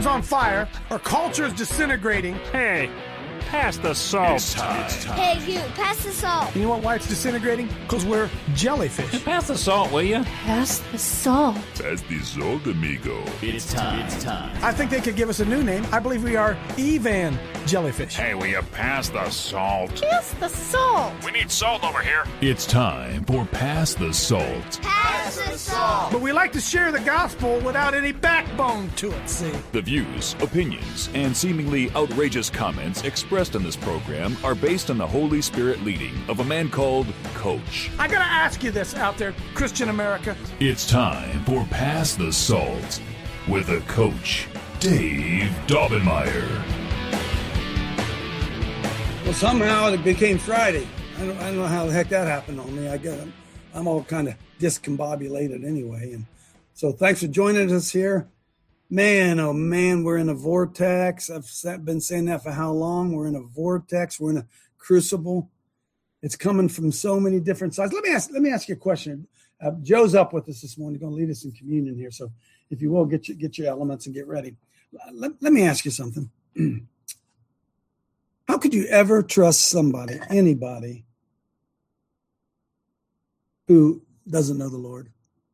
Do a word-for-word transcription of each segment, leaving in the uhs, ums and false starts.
on fire, our culture is disintegrating. Hey, pass the salt. It's time. It's time. Hey, you, pass the salt. You know what, why it's disintegrating? Because we're jellyfish. Pass the salt, will you? Pass the salt. Pass the salt, amigo. It's time. It's time. I think they could give us a new name. I believe we are Evan jellyfish. Hey, will you pass the salt? Pass the salt. We need salt over here. It's time for Pass the Salt. Pass the salt. But we like to share the gospel without any backbone to it, see? The views, opinions, and seemingly outrageous comments expressed in this program are based on the Holy Spirit leading of a man called Coach. I gotta ask you this out there, Christian America. It's time for Pass the Salt with a coach, Dave Daubenmire. Well, somehow it became Friday. I don't, I don't know how the heck that happened on me. I get, I'm, I'm all kind of discombobulated anyway. And so thanks for joining us here. Man, oh man, we're in a vortex. I've been saying that for how long? We're in a vortex. We're in a crucible. It's coming from so many different sides. Let me ask, let me ask you a question. Uh, Joe's up with us this morning. He's going to lead us in communion here. So if you will, get your, get your elements and get ready. Let, let me ask you something. How could you ever trust somebody, anybody, who doesn't know the Lord?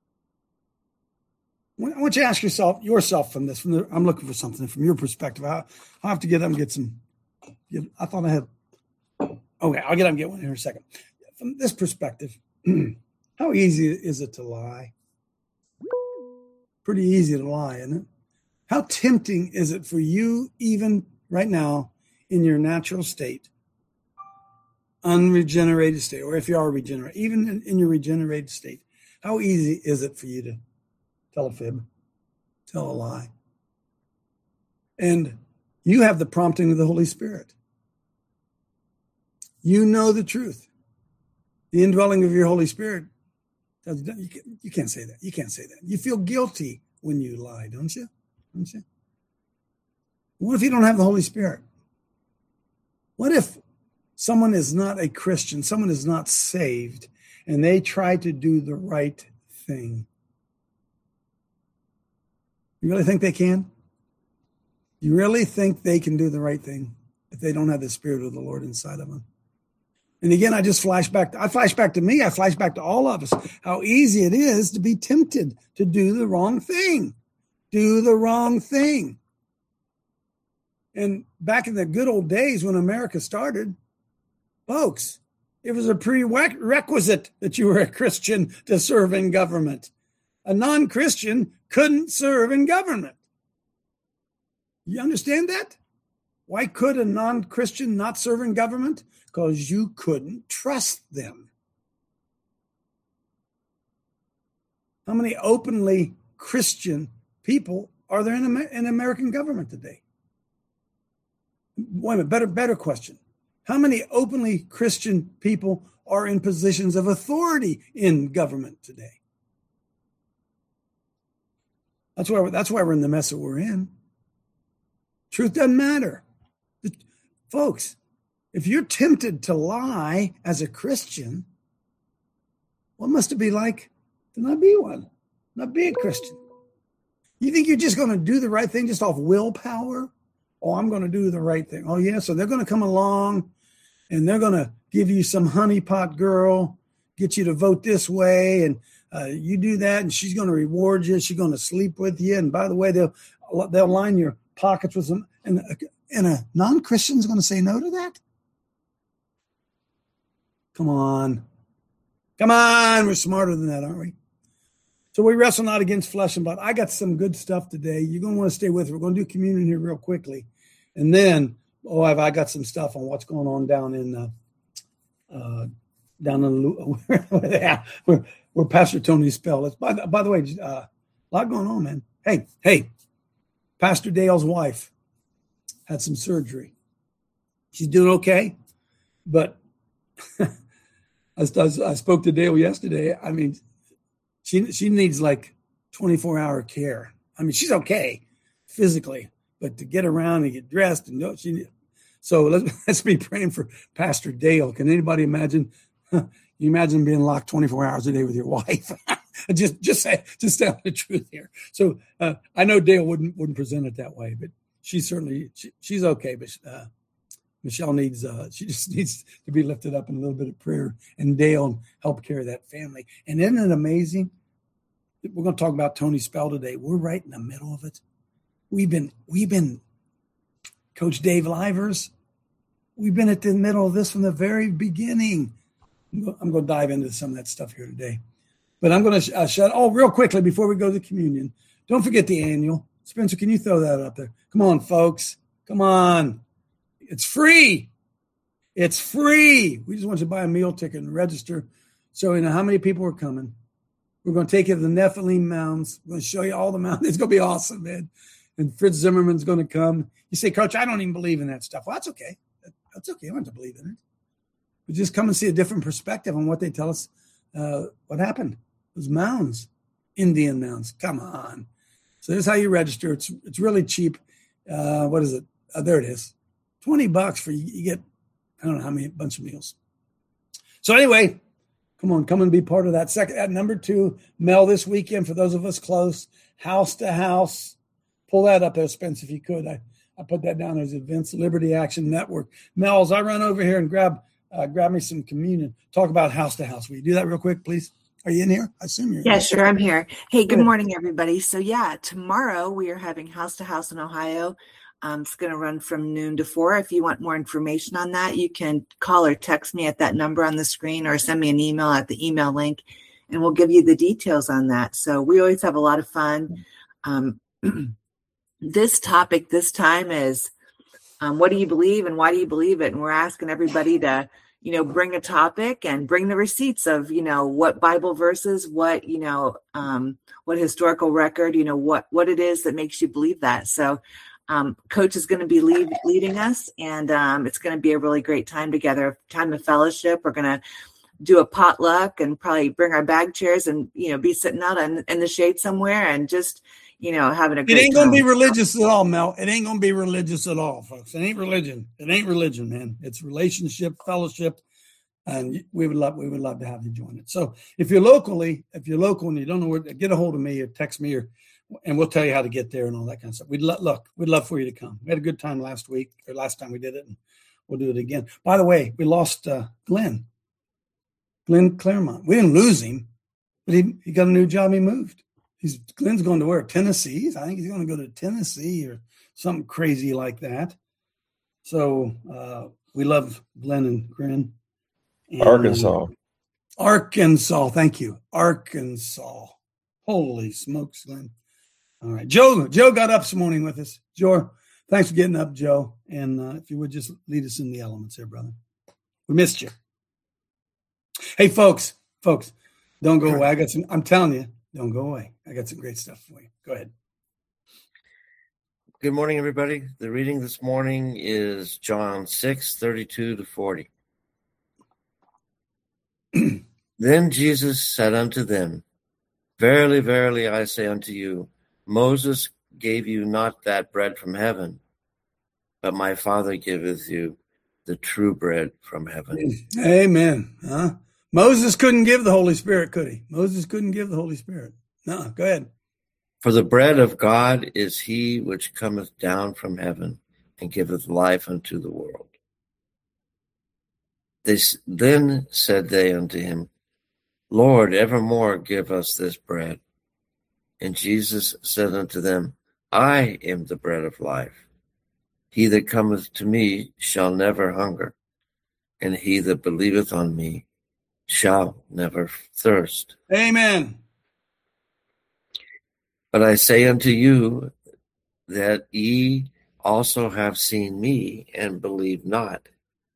I want you to ask yourself, yourself from this. From the, I'm looking for something from your perspective. I'll, I'll have to get up and get some. Get, I thought I had. Okay, I'll get up and get one here in a second. From this perspective, how easy is it to lie? Pretty easy to lie, isn't it? How tempting is it for you, even right now, in your natural state, unregenerated state, or if you are regenerate, even in, in your regenerated state, how easy is it for you to tell a fib, tell a lie? And you have the prompting of the Holy Spirit. You know the truth. The indwelling of your Holy Spirit, you can't, you can't say that. You can't say that. You feel guilty when you lie, don't you? Don't you? What if you don't have the Holy Spirit? What if someone is not a Christian, someone is not saved, and they try to do the right thing? You really think they can? You really think they can do the right thing if they don't have the Spirit of the Lord inside of them? And again, I just flash back. I flash back to me. I flash back to all of us. How easy it is to be tempted to do the wrong thing. Do the wrong thing. And back in the good old days when America started, folks, it was a prerequisite that you were a Christian to serve in government. A non-Christian couldn't serve in government. You understand that? Why could a non-Christian not serve in government? Because you couldn't trust them. How many openly Christian people are there in, Amer- in American government today? Wait a minute, better, better question. How many openly Christian people are in positions of authority in government today? That's why, that's why we're in the mess that we're in. Truth doesn't matter. The, folks, if you're tempted to lie as a Christian, what must it be like to not be one, not be a Christian? You think you're just going to do the right thing just off willpower? Oh, I'm going to do the right thing. Oh, yeah, so they're going to come along and they're going to give you some honeypot girl, get you to vote this way, and uh, you do that, and she's going to reward you. She's going to sleep with you. And by the way, they'll they'll line your pockets with some. And, and a non-Christian is going to say no to that? Come on. Come on. We're smarter than that, aren't we? So we wrestle not against flesh and blood. I got some good stuff today. You're going to want to stay with it. We're going to do communion here real quickly. And then, oh, I've I got some stuff on what's going on down in uh, uh, down in where, where, where Pastor Tony Spell is. By, by the way, uh, a lot going on, man. Hey, hey, Pastor Dale's wife had some surgery. She's doing okay, but I, I spoke to Dale yesterday. I mean, She she needs like twenty-four hour care. I mean, she's okay physically, but to get around and get dressed and go, she. So let's let's be praying for Pastor Dale. Can anybody imagine? You imagine being locked twenty-four hours a day with your wife? just just say just tell the truth here. So uh, I know Dale wouldn't wouldn't present it that way, but she certainly she, she's okay. But uh, Michelle needs uh, she just needs to be lifted up in a little bit of prayer, and Dale help carry that family. And isn't it amazing? We're going to talk about Tony Spell today. We're right in the middle of it. We've been we've been Coach Dave Livers. We've been at the middle of this from the very beginning. I'm going to dive into some of that stuff here today. But I'm going to uh, shut. Oh, real quickly before we go to communion, don't forget the annual. Spencer, can you throw that up there? Come on, folks. Come on. It's free. It's free. We just want you to buy a meal ticket and register so we know how many people are coming. We're going to take you to the Nephilim Mounds. We're going to show you all the mountains. It's going to be awesome, man. And Fritz Zimmerman's going to come. You say, Coach, I don't even believe in that stuff. Well, that's okay. That's okay. You don't have to believe in it. But just come and see a different perspective on what they tell us. Uh, what happened? Those mounds, Indian mounds. Come on. So this is how you register. It's it's really cheap. Uh, what is it? Uh, there it is. twenty bucks for you, you get, I don't know how many, bunch of meals. So anyway, come on, come and be part of that. Second, at number two, Mel this weekend, for those of us close, house to house. Pull that up there, Spence, if you could. I, I put that down as Events Liberty Action Network. Mel, as I run over here and grab uh, grab me some communion, talk about house to house. Will you do that real quick, please? Are you in here? I assume you're in Yeah, here. sure. I'm here. Hey, good Good. morning, everybody. So yeah, tomorrow we are having House to House in Ohio. Um, it's going to run from noon to four. If you want more information on that, you can call or text me at that number on the screen or send me an email at the email link, and we'll give you the details on that. So we always have a lot of fun. Um, this topic this time is um, what do you believe and why do you believe it? And we're asking everybody to, you know, bring a topic and bring the receipts of, you know, what Bible verses, what, you know, um, what historical record, you know, what, what it is that makes you believe that. So um, Coach is going to be lead, leading us, and um, it's going to be a really great time together, time of fellowship. We're going to do a potluck and probably bring our bag chairs and, you know, be sitting out in, in the shade somewhere and just, you know, having a great It ain't going to be time. religious at all, Mel. It ain't going to be religious at all, folks. It ain't religion. It ain't religion, man. It's relationship, fellowship, and we would love we would love to have you join it. So if you're locally, if you're local and you don't know where, get a hold of me or text me, or and we'll tell you how to get there and all that kind of stuff. We'd lo- look, we'd love for you to come. We had a good time last week or last time we did it, and we'll do it again. By the way, we lost uh, Glenn, Glenn Claremont. We didn't lose him, but he he got a new job. He moved. He's Glenn's going to where? Tennessee. I think he's going to go to Tennessee or something crazy like that. So uh, we love Glenn and Grin. And, Arkansas. uh, Arkansas. Thank you. Arkansas. Holy smokes, Glenn. All right. Joe, Joe got up this morning with us. Joe, thanks for getting up, Joe. And uh, if you would just lead us in the elements here, brother. We missed you. Hey, folks, folks, don't go away. I got some, I'm telling you, don't go away. I got some great stuff for you. Go ahead. Good morning, everybody. The reading this morning is John six, thirty-two to forty. Then Jesus said unto them, Verily, verily, I say unto you, Moses gave you not that bread from heaven, but my Father giveth you the true bread from heaven. Amen. Huh? Moses couldn't give the Holy Spirit, could he? Moses couldn't give the Holy Spirit. No, go ahead. For the bread of God is he which cometh down from heaven and giveth life unto the world. They, then said they unto him, Lord, evermore give us this bread. And Jesus said unto them, I am the bread of life. He that cometh to me shall never hunger, and he that believeth on me shall never thirst. Amen. But I say unto you that ye also have seen me, and believe not.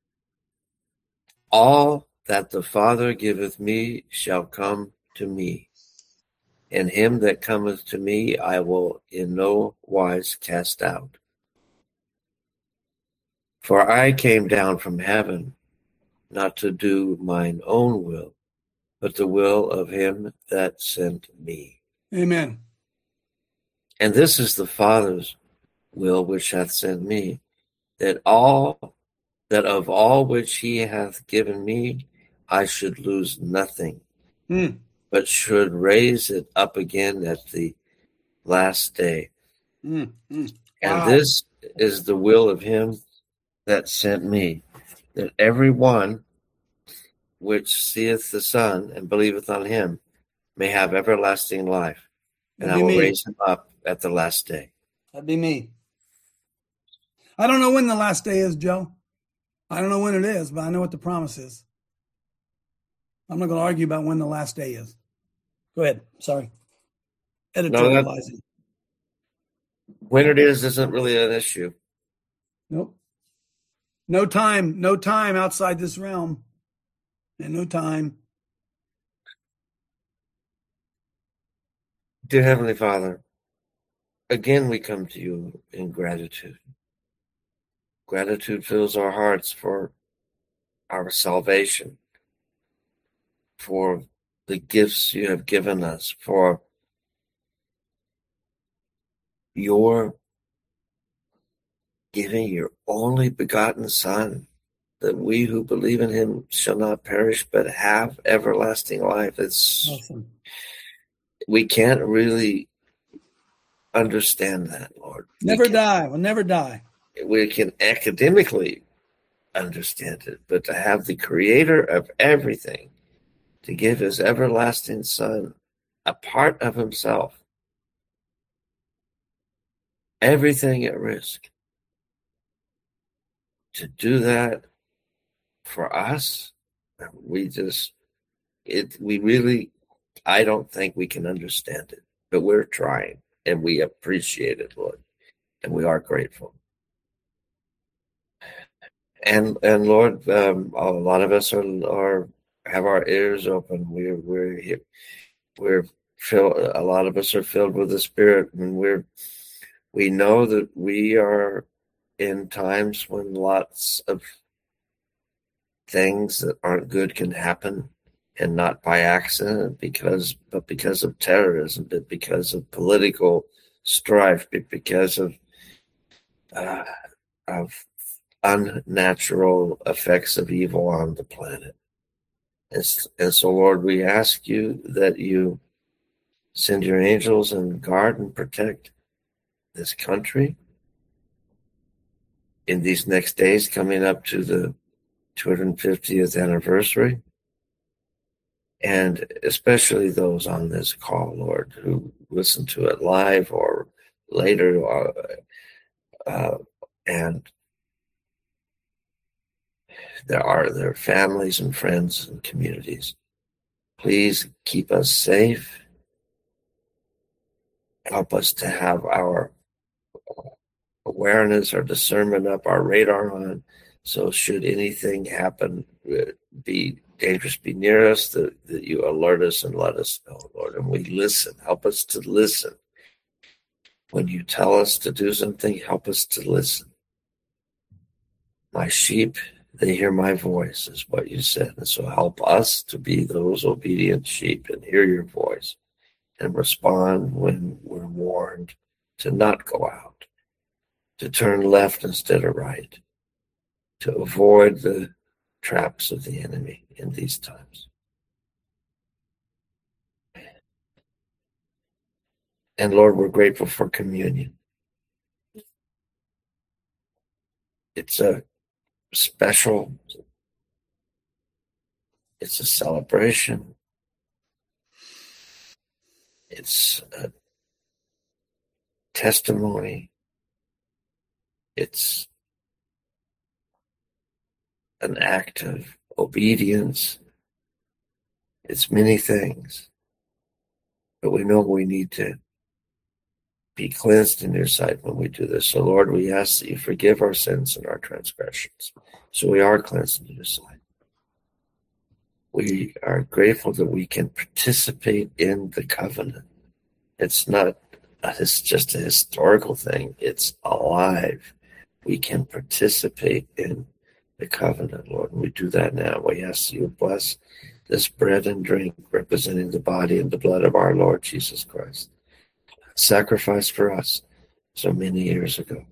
All that the Father giveth me shall come to me, and him that cometh to me I will in no wise cast out. For I came down from heaven, not to do mine own will, but the will of him that sent me. Amen. And this is the Father's will which hath sent me, that all that of all which he hath given me, I should lose nothing, Hmm. but should raise it up again at the last day. Mm, mm. And Wow. this is the will of him that sent me, that every one which seeth the Son and believeth on him may have everlasting life, and That'd I be will me. raise him up at the last day. That'd be me. I don't know when the last day is, Joe. I don't know when it is, but I know what the promise is. I'm not going to argue about when the last day is. Go ahead. Sorry. Editorializing. When it is isn't really an issue. Nope. No time. No time outside this realm. And no time. Dear Heavenly Father, again we come to you in gratitude. Gratitude fills our hearts for our salvation, for the gifts you have given us, for your giving your only begotten Son, that we who believe in him shall not perish but have everlasting life. It's Awesome. We can't really understand that, Lord. Never we can, die. We'll never die. We can academically understand it, but to have the creator of everything to give his everlasting Son a part of himself, everything at risk, to do that for us, we just, it, we really, I don't think we can understand it, but we're trying, and we appreciate it, Lord, and we are grateful. And and Lord, um, a lot of us are are have our ears open. We're we're we're filled. A lot of us are filled with the Spirit, and we're we know that we are in times when lots of things that aren't good can happen, and not by accident, because but because of terrorism, but because of political strife, but because of uh, of unnatural effects of evil on the planet. And, and so, Lord, we ask you that you send your angels and guard and protect this country in these next days coming up to the two hundred fiftieth anniversary, and especially those on this call, Lord, who listen to it live or later, uh, uh, and there are their families and friends and communities. Please keep us safe. Help us to have our awareness, our discernment up, our radar on. So should anything happen, be dangerous, be near us, that, that you alert us and let us know, Lord. And we listen. Help us to listen. When you tell us to do something, help us to listen. My sheep, they hear my voice, is what you said. And so help us to be those obedient sheep and hear your voice and respond when we're warned to not go out, to turn left instead of right, to avoid the traps of the enemy in these times. And Lord, we're grateful for communion. It's a special, it's a celebration, it's a testimony, it's an act of obedience, it's many things, but we know we need to be cleansed in your sight when we do this. So Lord, we ask that you forgive our sins and our transgressions, so we are cleansed in your sight. We are grateful that we can participate in the covenant. It's not, it's just a historical thing. It's alive. We can participate in the covenant, Lord. And we do that now. We ask you to bless this bread and drink representing the body and the blood of our Lord Jesus Christ, sacrificed for us so many years ago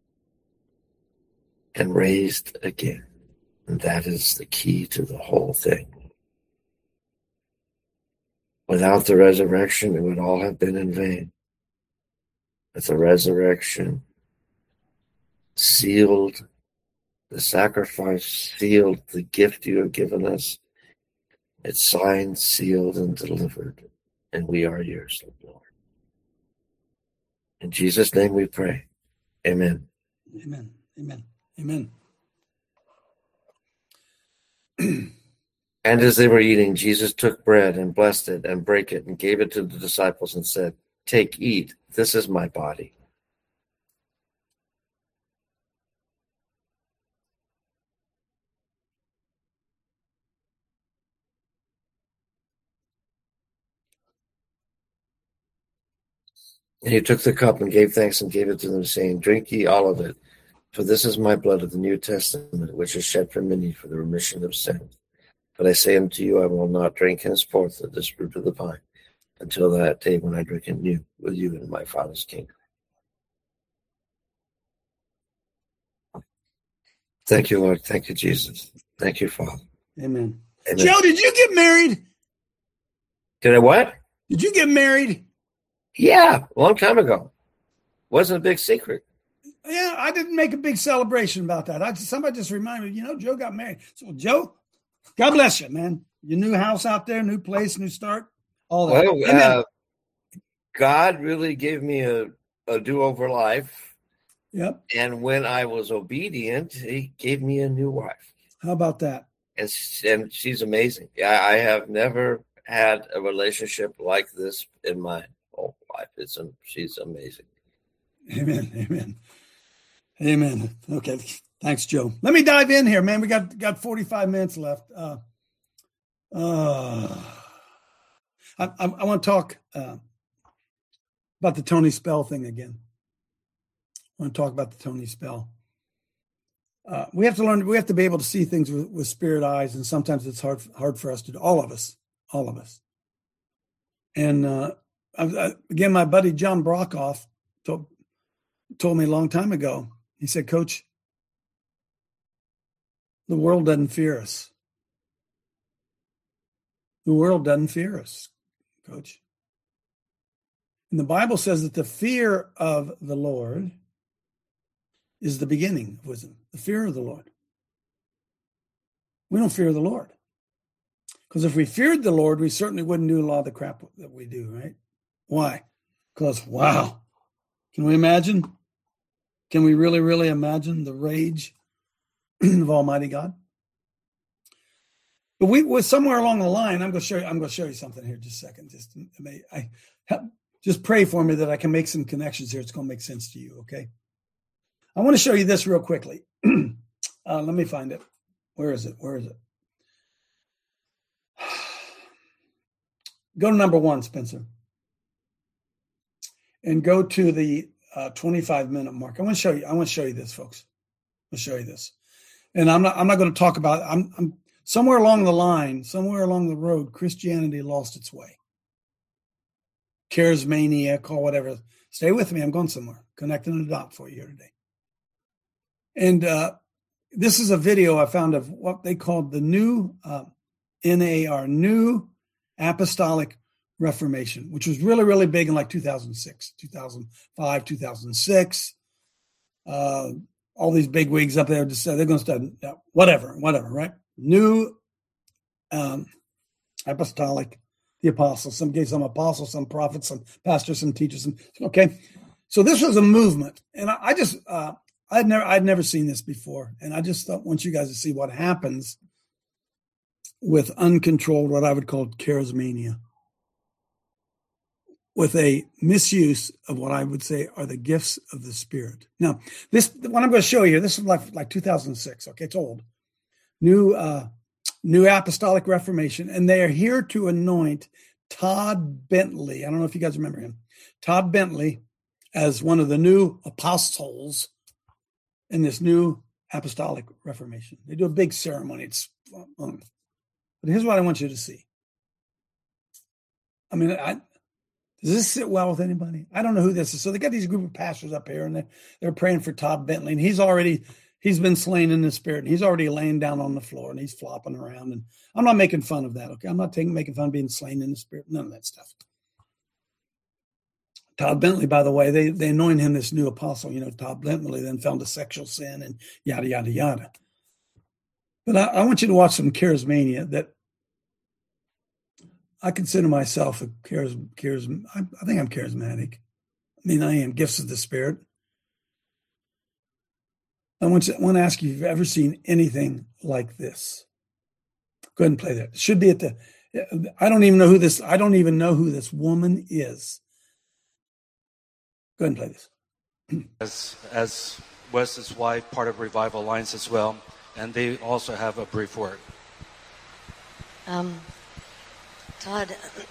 and raised again. And that is the key to the whole thing. Without the resurrection, it would all have been in vain. But the resurrection sealed the sacrifice, sealed the gift you have given us. It's signed, sealed, and delivered. And we are yours, Lord. In Jesus' name we pray. Amen. Amen. Amen. Amen. And as they were eating, Jesus took bread and blessed it and brake it and gave it to the disciples and said, "Take, eat. This is my body." And he took the cup and gave thanks and gave it to them, saying, "Drink ye all of it, for this is my blood of the New Testament, which is shed for many for the remission of sins. But I say unto you, I will not drink henceforth of this fruit of the vine, until that day when I drink it new with you in my Father's kingdom." Thank you, Lord. Thank you, Jesus. Thank you, Father. Amen. Amen. Joe, did you get married? Did I what? Did you get married? Yeah, a long time ago. Wasn't a big secret. Yeah, I didn't make a big celebration about that. I just, somebody just reminded me, you know, Joe got married. So, Joe, God bless you, man. Your new house out there, new place, new start, all that. Well, uh, God really gave me a, a do-over life. Yep. And when I was obedient, he gave me a new wife. How about that? And, and she's amazing. I, I have never had a relationship like this in my whole life. It's She's amazing. Amen. Amen. Amen. Okay. Thanks, Joe. Let me dive in here, man. We got, got forty-five minutes left. Uh, uh, I, I, I want to talk uh, about the Tony Spell thing again. I want to talk about the Tony Spell. Uh, we have to learn, we have to be able to see things with, with spirit eyes, and sometimes it's hard, hard for us to do. All of us, all of us. And uh, I, I, again, my buddy John Brokoff told, told me a long time ago, he said, "Coach, the world doesn't fear us. The world doesn't fear us, Coach." And the Bible says that the fear of the Lord is the beginning of wisdom. The fear of the Lord. We don't fear the Lord. Because if we feared the Lord, we certainly wouldn't do a lot of the crap that we do, right? Why? Because, wow, can we imagine? Can we really, really imagine the rage of Almighty God? But we was somewhere along the line. I'm going to show you. I'm going to show you something here. Just a second. Just I just pray for me that I can make some connections here. It's going to make sense to you. Okay. I want to show you this real quickly. uh, let me find it. Where is it? Where is it? Go to number one, Spencer, and go to the uh, twenty-five minute mark. I want to show you. I want to show you this, folks. I'll show you this, and I'm not. I'm not going to talk about. I'm. I'm somewhere along the line, somewhere along the road, Christianity lost its way. Charismania, call whatever. Stay with me. I'm going somewhere. Connecting the dot for you here today. And uh, this is a video I found of what they called the new uh, N A R, New Apostolic Reformation, which was really, really big in like two thousand six, two thousand five, two thousand six. Uh, all these big wigs up there just said they're going to start, yeah, whatever, whatever, right? New um, Apostolic, the apostles. Some gave some apostles, some prophets, some pastors, some teachers. Some, okay. So this was a movement. And I, I just, uh, I'd never, I'd never seen this before. And I just thought, want you guys to see what happens with uncontrolled, what I would call charismania, with a misuse of what I would say are the gifts of the Spirit. Now, this, what I'm going to show you, this is like, like two thousand six. Okay. It's old. New, uh, New Apostolic Reformation. And they are here to anoint Todd Bentley. I don't know if you guys remember him. Todd Bentley as one of the new apostles in this New Apostolic Reformation. They do a big ceremony. It's um, but here's what I want you to see. I mean, I, does this sit well with anybody? I don't know who this is. So they got these group of pastors up here, and they're, they're praying for Todd Bentley, and he's already he's been slain in the spirit, and he's already laying down on the floor, and he's flopping around. And I'm not making fun of that, okay? I'm not taking making fun of being slain in the spirit. None of that stuff. Todd Bentley, by the way, they, they anointed him this new apostle. You know, Todd Bentley then fell into sexual sin and yada, yada, yada. But I, I want you to watch some charismania that I consider myself a charism, charism. I, I think I'm charismatic. I mean, I am gifts of the Spirit. I want to, I want to ask you if you've ever seen anything like this. Go ahead and play that. It should be at the, I don't even know who this, I don't even know who this woman is. Go ahead and play this. As, as Wes's wife, part of Revival Alliance as well, and they also have a brief word. Um, Todd,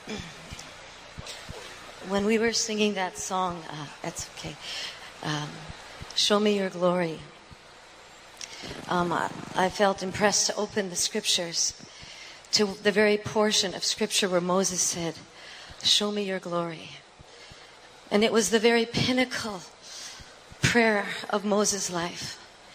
when we were singing that song, uh, that's okay, um, Show Me Your Glory, um, I, I felt impressed to open the scriptures to the very portion of scripture where Moses said, show me your glory. And it was the very pinnacle prayer of Moses' life.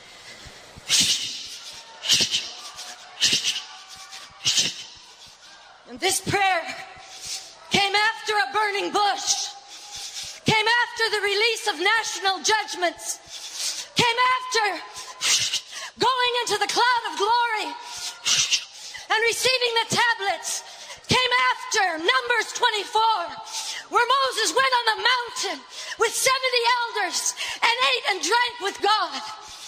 And this prayer came after a burning bush, came after the release of national judgments, came after going into the cloud of glory and receiving the tablets, came after Numbers twenty-four, where Moses went on the mountain with seventy elders and ate and drank with God.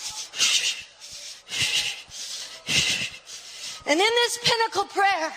And in this pinnacle prayer,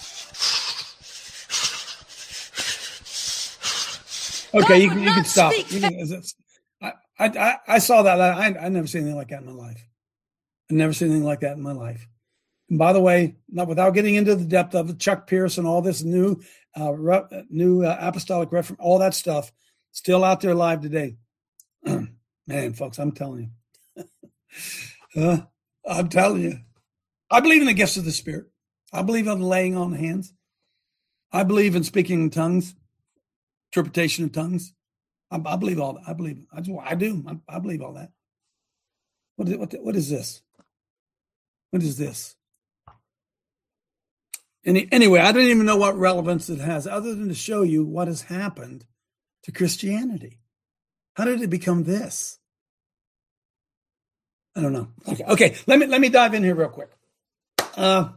okay, you, you can stop. You can, I, I, I saw that. I, I never seen anything like that in my life. I never seen anything like that in my life. And by the way, not without getting into the depth of it, Chuck Pierce and all this new, uh, re, new uh, apostolic reference, all that stuff, still out there live today. Man, folks, I'm telling you, uh, I'm telling you, I believe in the gifts of the Spirit. I believe in laying on hands. I believe in speaking in tongues, interpretation of tongues. I, I believe all that. I believe. I do. I, do. I, I believe all that. What is, what, what is this? What is this? Any, anyway, I don't even know what relevance it has other than to show you what has happened to Christianity. How did it become this? I don't know. Okay, okay. Let me let me dive in here real quick. Uh,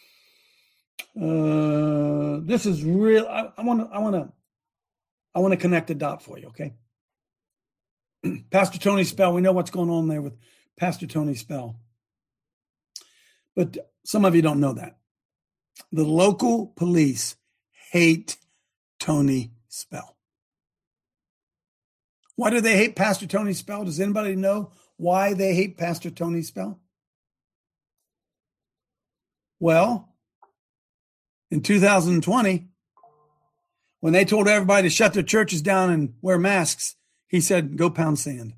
uh, this is real. I want to. I want to. I want to connect a dot for you. Okay. Pastor Tony Spell. We know what's going on there with Pastor Tony Spell, but some of you don't know that. The local police hate Tony Spell. Why do they hate Pastor Tony Spell? Does anybody know why they hate Pastor Tony Spell? Well, in two thousand twenty, when they told everybody to shut their churches down and wear masks, he said, go pound sand.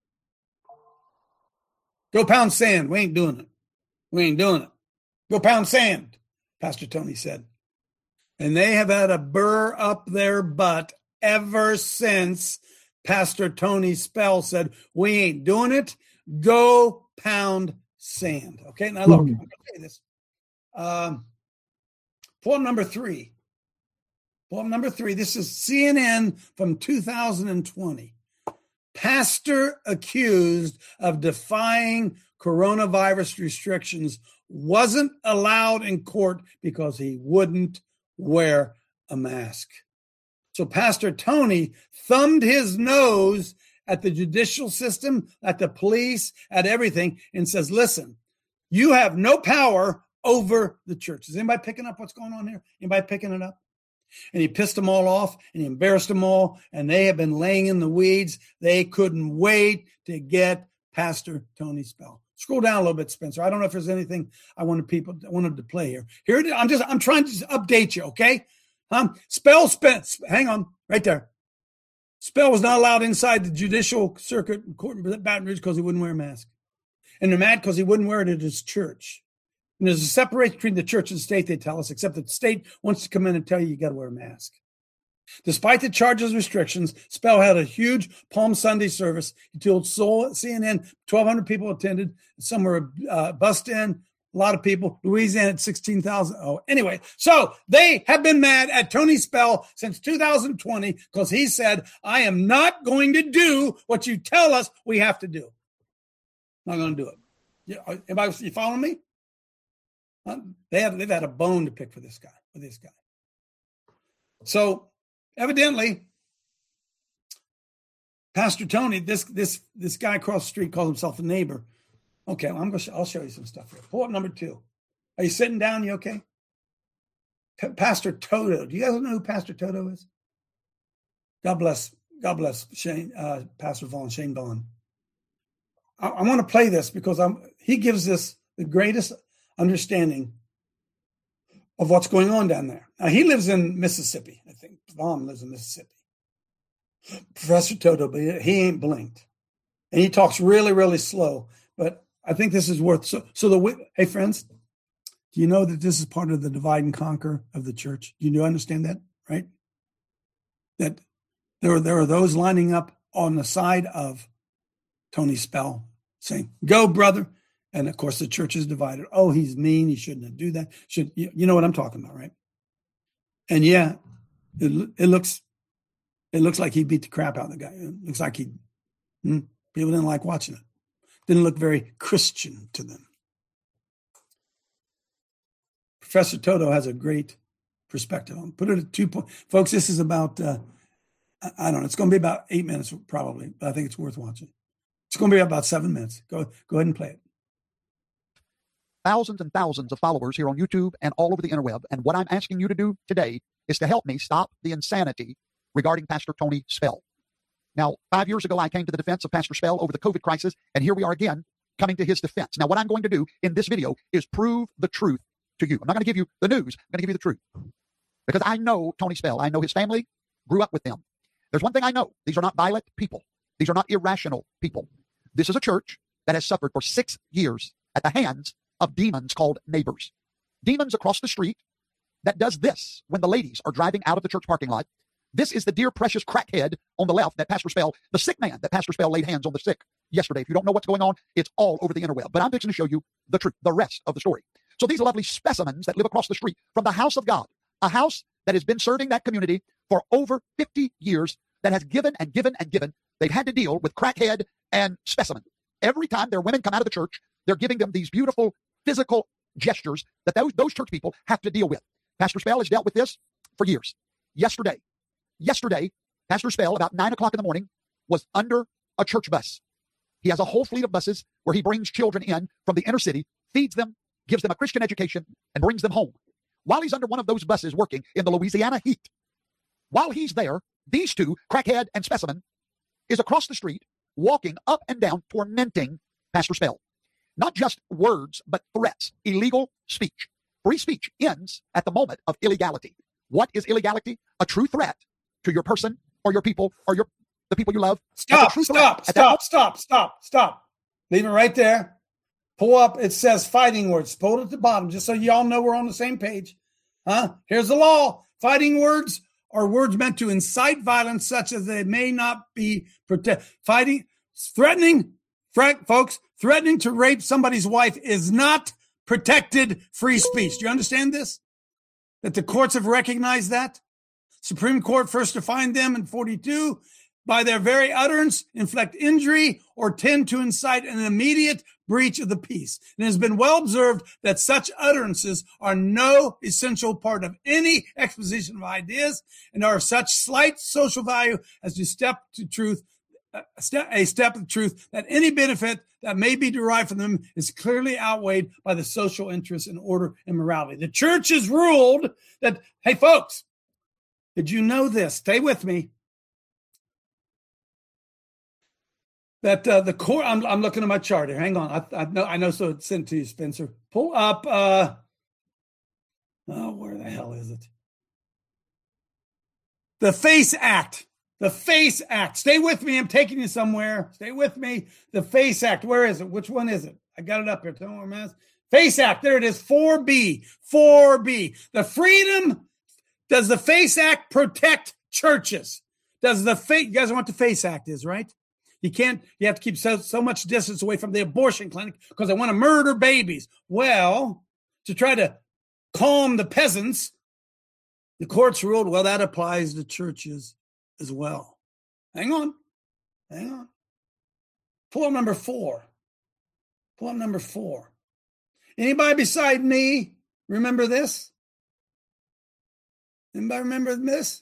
Go pound sand. We ain't doing it. We ain't doing it. Go pound sand, Pastor Tony said. And they have had a burr up their butt ever since Pastor Tony Spell said, we ain't doing it. Go pound sand. Okay, now look, I'm going to say this. Um, poem number three. Poem number three. This is C N N from two thousand twenty. Pastor accused of defying coronavirus restrictions wasn't allowed in court because he wouldn't wear a mask. So Pastor Tony thumbed his nose at the judicial system, at the police, at everything, and says, listen, you have no power over the church. Is anybody picking up what's going on here? Anybody picking it up? And he pissed them all off and he embarrassed them all. And they have been laying in the weeds. They couldn't wait to get Pastor Tony Spell. Scroll down a little bit, Spencer. I don't know if there's anything I wanted people I wanted to play here. Here it is. I'm just I'm trying to just update you, okay? Um, Spell Spence. Hang on, right there. Spell was not allowed inside the judicial circuit court in Baton Rouge because he wouldn't wear a mask. And they're mad because he wouldn't wear it at his church. And there's a separation between the church and the state, they tell us, except that the state wants to come in and tell you you got to wear a mask. Despite the charges restrictions, Spell had a huge Palm Sunday service. He told C N N twelve hundred people attended. Some were uh, bussed in, a lot of people. Louisiana at sixteen thousand. Oh, anyway, so they have been mad at Tony Spell since two thousand twenty because he said, I am not going to do what you tell us we have to do. Not going to do it. Yeah, anybody, you following me? They have, they've had a bone to pick for this guy, for this guy. So evidently, Pastor Tony, this this this guy across the street calls himself a neighbor. Okay, well, I'm going. I'll show you some stuff here. Pull up number two. Are you sitting down? You okay? P- Pastor Toto. Do you guys know who Pastor Toto is? God bless. God bless Shane, uh, Pastor Vaughn, Shane Vaughn. I, I want to play this because I'm. He gives us the greatest understanding of what's going on down there. Now, he lives in Mississippi. I think Vaughn lives in Mississippi. Professor Toto, but he ain't blinked. And he talks really, really slow. But I think this is worth, so, so the, hey friends, do you know that this is part of the divide and conquer of the church? Do you understand that, right? That there are, there are those lining up on the side of Tony Spell saying, go brother. And of course the church is divided. Oh, he's mean. He shouldn't do that. Should, you, you know what I'm talking about, right? And yeah, it, it looks, it looks like he beat the crap out of the guy. It looks like he, hmm, people didn't like watching it. Didn't look very Christian to them. Professor Toto has a great perspective on. Put it at two points. Folks, this is about, uh, I don't know, it's going to be about eight minutes probably, but I think it's worth watching. It's going to be about seven minutes. Go, go ahead and play it. Thousands and thousands of followers here on YouTube and all over the interweb. And what I'm asking you to do today is to help me stop the insanity regarding Pastor Tony Spell. Now, five years ago, I came to the defense of Pastor Spell over the COVID crisis, and here we are again coming to his defense. Now, what I'm going to do in this video is prove the truth to you. I'm not going to give you the news. I'm going to give you the truth. Because I know Tony Spell. I know his family, grew up with them. There's one thing I know. These are not violent people. These are not irrational people. This is a church that has suffered for six years at the hands of demons called neighbors. Demons across the street that does this when the ladies are driving out of the church parking lot. This is the dear precious crackhead on the left that Pastor Spell, the sick man that Pastor Spell laid hands on the sick yesterday. If you don't know what's going on, it's all over the interweb. But I'm fixing to show you the truth, the rest of the story. So these lovely specimens that live across the street from the house of God, a house that has been serving that community for over fifty years, that has given and given and given. They've had to deal with crackhead and specimen. Every time their women come out of the church, they're giving them these beautiful physical gestures that those, those church people have to deal with. Pastor Spell has dealt with this for years. Yesterday, Yesterday, Pastor Spell, about nine o'clock in the morning, was under a church bus. He has a whole fleet of buses where he brings children in from the inner city, feeds them, gives them a Christian education, and brings them home. While he's under one of those buses working in the Louisiana heat, while he's there, these two, crackhead and specimen, is across the street, walking up and down, tormenting Pastor Spell. Not just words, but threats, illegal speech. Free speech ends at the moment of illegality. What is illegality? A true threat to your person or your people or your the people you love. Stop, stop, stop, stop, stop, stop. Leave it right there. Pull up. It says fighting words. Pull it at the bottom just so y'all know we're on the same page. Huh? Here's the law. Fighting words are words meant to incite violence such as they may not be protected. Fighting, threatening, folks, threatening to rape somebody's wife is not protected free speech. Do you understand this? That the courts have recognized that? Supreme Court first defined them in forty-two. By their very utterance, inflict injury or tend to incite an immediate breach of the peace. And it has been well observed that such utterances are no essential part of any exposition of ideas and are of such slight social value as to step to truth, a step, a step of truth that any benefit that may be derived from them is clearly outweighed by the social interests in order and morality. The church has ruled that, hey, folks, did you know this? Stay with me. That uh, the court, I'm, I'm looking at my chart here. Hang on. I, I know, I know. So it's sent to you, Spencer. Pull up. Uh, oh, where the hell is it? The FACE Act. The FACE Act. Stay with me. I'm taking you somewhere. Stay with me. The FACE Act. Where is it? Which one is it? I got it up here. Tell me where it is. FACE Act. There it is. four B. four B. The freedom. Does the FACE Act protect churches. Does the face, you guys know what the FACE Act is, right? You can't, you have to keep so, so much distance away from the abortion clinic because they want to murder babies. Well, to try to calm the peasants, the courts ruled, well, that applies to churches as well. Hang on. Hang on. Pull up number four. Pull up number four. Anybody beside me remember this? Anybody remember this?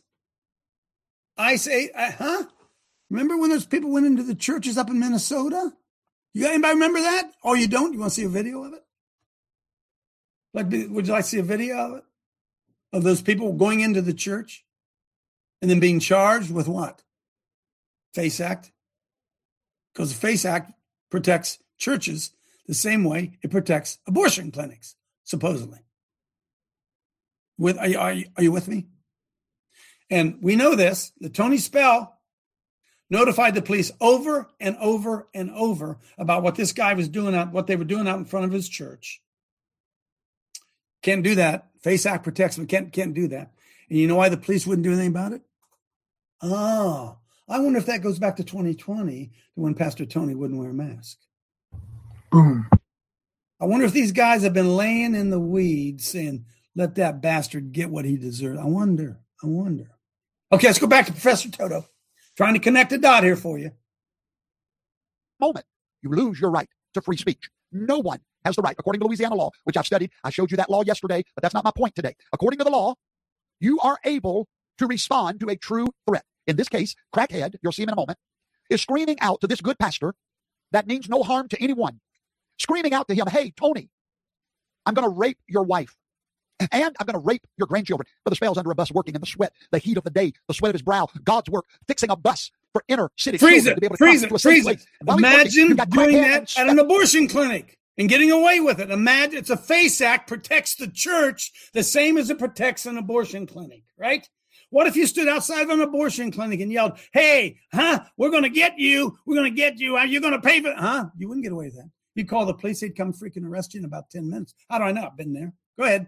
I say, uh, huh? Remember when those people went into the churches up in Minnesota? You got anybody remember that? Oh, you don't? You want to see a video of it? Like, would you like to see a video of it? Of those people going into the church and then being charged with what? FACE Act. Because the FACE Act protects churches the same way it protects abortion clinics, supposedly. With are you, are you, are you with me? And we know this, that Tony Spell notified the police over and over and over about what this guy was doing out, what they were doing out in front of his church. Can't do that. FACE Act protects them. Can't, can't do that. And you know why the police wouldn't do anything about it? Oh, I wonder if that goes back to twenty twenty, when Pastor Tony wouldn't wear a mask. Boom. I wonder if these guys have been laying in the weeds saying, let that bastard get what he deserves. I wonder. I wonder. Okay, let's go back to Professor Toto. Trying to connect a dot here for you. Moment, you lose your right to free speech. No one has the right, according to Louisiana law, which I've studied. I showed you that law yesterday, but that's not my point today. According to the law, you are able to respond to a true threat. In this case, Crackhead, you'll see him in a moment, is screaming out to this good pastor that means no harm to anyone. Screaming out to him, hey, Tony, I'm going to rape your wife. And I'm going to rape your grandchildren. Brother Spell's under a bus working in the sweat, the heat of the day, the sweat of his brow, God's work, fixing a bus for inner city freeze children it, to be able to freeze come it, to a safe freeze place. it. Imagine working, doing that at an abortion clinic and getting away with it. Imagine it's a FACE Act, protects the church the same as it protects an abortion clinic, right? What if you stood outside of an abortion clinic and yelled, hey, huh, we're going to get you. We're going to get you. Are you going to pay for it? Huh? You wouldn't get away with that. You'd call the police. They'd come freaking arrest you in about ten minutes. How do I know? I've been there. Go ahead.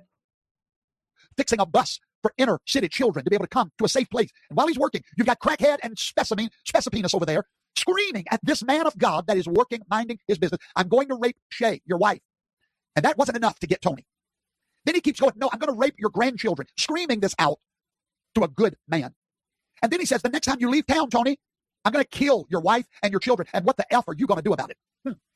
Fixing a bus for inner city children to be able to come to a safe place. And while he's working, you've got Crackhead and Specimen, Specipenus over there screaming at this man of God that is working, minding his business. I'm going to rape Shay, your wife. And that wasn't enough to get Tony. Then he keeps going, no, I'm going to rape your grandchildren, screaming this out to a good man. And then he says, the next time you leave town, Tony, I'm going to kill your wife and your children. And what the F are you going to do about it?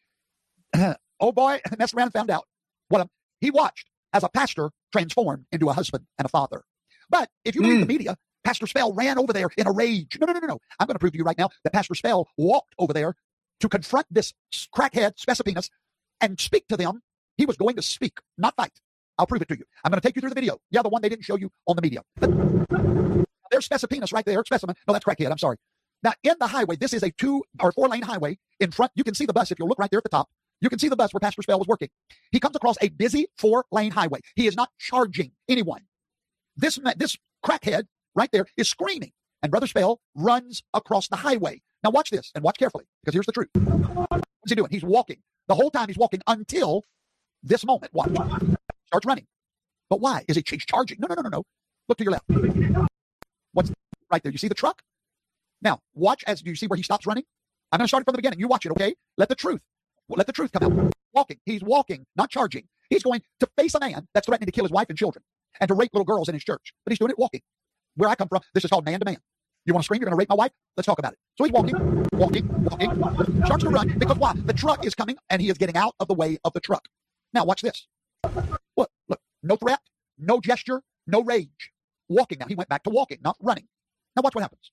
Hmm. Oh boy, messed around and found out. What a, he watched as a pastor transformed into a husband and a father. But if you believe mm. the media, Pastor Spell ran over there in a rage. No, no, no, no, no. I'm going to prove to you right now that Pastor Spell walked over there to confront this crackhead, Specipenus, and speak to them. He was going to speak, not fight. I'll prove it to you. I'm going to take you through the video. Yeah, the one they didn't show you on the media. But there's Specipenus right there. Specimen. No, that's Crackhead. I'm sorry. Now, in the highway, this is a two or four lane highway. In front, you can see the bus. If you'll look right there at the top, you can see the bus where Pastor Spell was working. He comes across a busy four lane highway. He is not charging anyone. This, this crackhead right there is screaming, and Brother Spell runs across the highway. Now watch this, and watch carefully, because here's the truth. What's he doing? He's walking. The whole time he's walking until this moment. Watch. Starts running. But why? Is he he's charging? No, no, no, no, no. Look to your left. What's right there? You see the truck? Now, watch as you see where he stops running. I'm going to start it from the beginning. You watch it, okay? Let the truth. Let the truth come out. Walking. He's walking, not charging. He's going to face a man that's threatening to kill his wife and children and to rape little girls in his church. But he's doing it walking. Where I come from, this is called man to man. You want to scream? You're going to rape my wife? Let's talk about it. So he's walking, walking, walking. Starts to run because why? The truck is coming and he is getting out of the way of the truck. Now watch this. Look, look. No threat, no gesture, no rage. Walking now. He went back to walking, not running. Now watch what happens.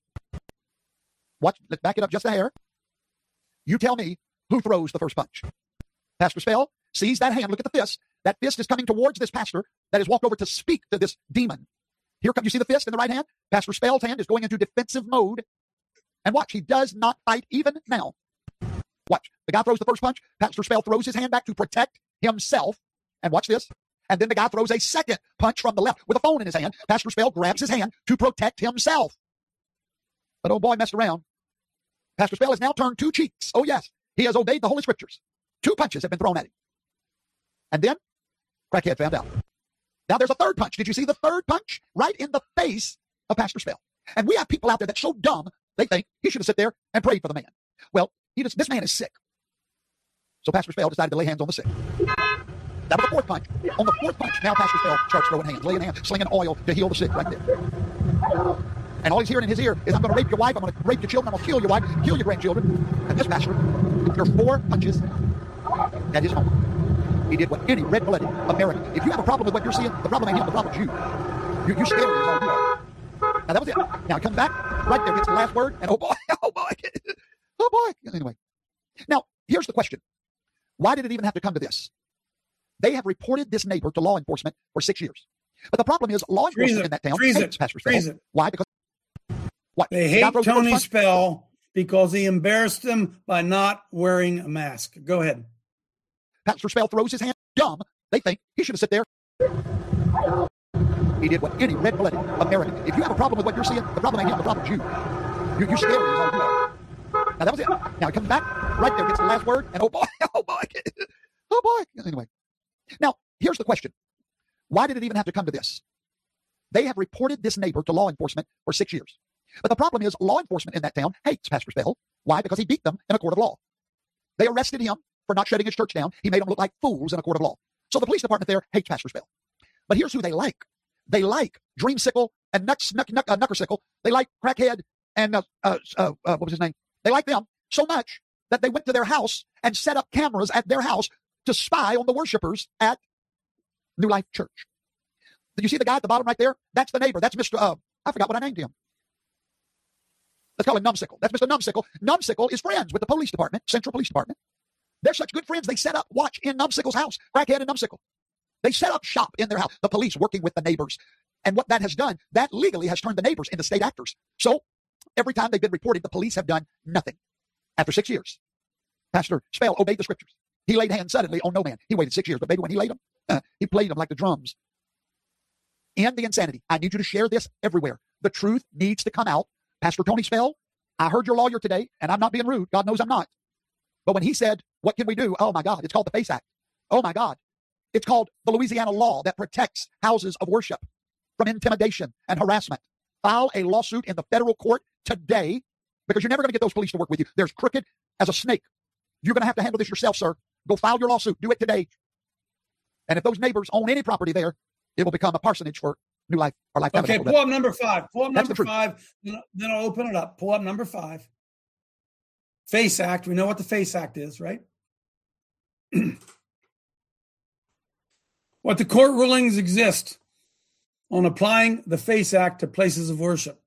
Watch. Let's back it up just a hair. You tell me who throws the first punch. Pastor Spell sees that hand. Look at the fist. That fist is coming towards this pastor that has walked over to speak to this demon. Here comes, you see the fist in the right hand? Pastor Spell's hand is going into defensive mode. And watch, he does not fight even now. Watch, the guy throws the first punch. Pastor Spell throws his hand back to protect himself. And watch this. And then the guy throws a second punch from the left with a phone in his hand. Pastor Spell grabs his hand to protect himself. But oh boy, messed around. Pastor Spell has now turned two cheeks. Oh yes, he has obeyed the Holy Scriptures. Two punches have been thrown at him. And then, Crackhead found out. Now there's a third punch. Did you see the third punch? Right in the face of Pastor Spell. And we have people out there that's so dumb, they think he should have sit there and prayed for the man. Well, he just, this man is sick. So Pastor Spell decided to lay hands on the sick. That was the fourth punch. On the fourth punch, now Pastor Spell starts throwing hands, laying hands, slinging oil to heal the sick right there. And all he's hearing in his ear is, I'm going to rape your wife, I'm going to rape your children, I'm going to kill your wife, kill your grandchildren. And this pastor, after four punches at his home, he did what any red-blooded American. If you have a problem with what you're seeing, the problem ain't him, the problem's you. you you're scary as all you are. Now that was it. Now he comes back, right there, gets the last word, and oh boy, oh boy, oh boy. Anyway, now here's the question. Why did it even have to come to this? They have reported this neighbor to law enforcement for six years. But the problem is law enforcement Treason. in that town Treason. hates Pastor Spell. Treason. Why? Because what? They hate Tony Spell because he embarrassed them by not wearing a mask. Go ahead. Pastor Spell throws his hand dumb. They think he should have sit there. He did what any red-blooded American. If you have a problem with what you're seeing, the problem ain't him, the problem's you. you you're scary as all you are. Now that was it. Now he comes back, right there, gets the last word, and oh boy, oh boy, oh boy. Anyway, now here's the question. Why did it even have to come to this? They have reported this neighbor to law enforcement for six years. But the problem is law enforcement in that town hates Pastor Spell. Why? Because he beat them in a court of law. They arrested him for not shutting his church down. He made them look like fools in a court of law. So the police department there hates Pastor Spell. But here's who they like. They like Dreamsicle and Nuts, Nuck, Nuck, uh, Knuckersicle. They like Crackhead and, uh, uh, uh, what was his name? They like them so much that they went to their house and set up cameras at their house to spy on the worshipers at New Life Church. Did you see the guy at the bottom right there? That's the neighbor. That's Mister Uh, I forgot what I named him. Let's call him Numsicle. That's Mister Numsicle. Numsicle is friends with the police department, Central Police Department. They're such good friends. They set up watch in Numsicle's house. Crackhead and Numsicle. They set up shop in their house. The police working with the neighbors. And what that has done, that legally has turned the neighbors into state actors. So every time they've been reported, the police have done nothing. After six years, Pastor Spell obeyed the scriptures. He laid hands suddenly on no man. He waited six years, but maybe when he laid them, uh, he played them like the drums. End the insanity. I need you to share this everywhere. The truth needs to come out. Pastor Tony Spell, I heard your lawyer today, and I'm not being rude. God knows I'm not. But when he said, what can we do? Oh, my God, it's called the FACE Act. Oh, my God. It's called the Louisiana law that protects houses of worship from intimidation and harassment. File a lawsuit in the federal court today because you're never going to get those police to work with you. They're crooked as a snake. You're going to have to handle this yourself, sir. Go file your lawsuit. Do it today. And if those neighbors own any property there, it will become a parsonage for New Life or Life. Okay, pull up number five. Pull up That's number five. Then I'll open it up. Pull up number five. FACE Act. We know what the FACE Act is, right? What the court rulings exist on applying the FACE Act to places of worship.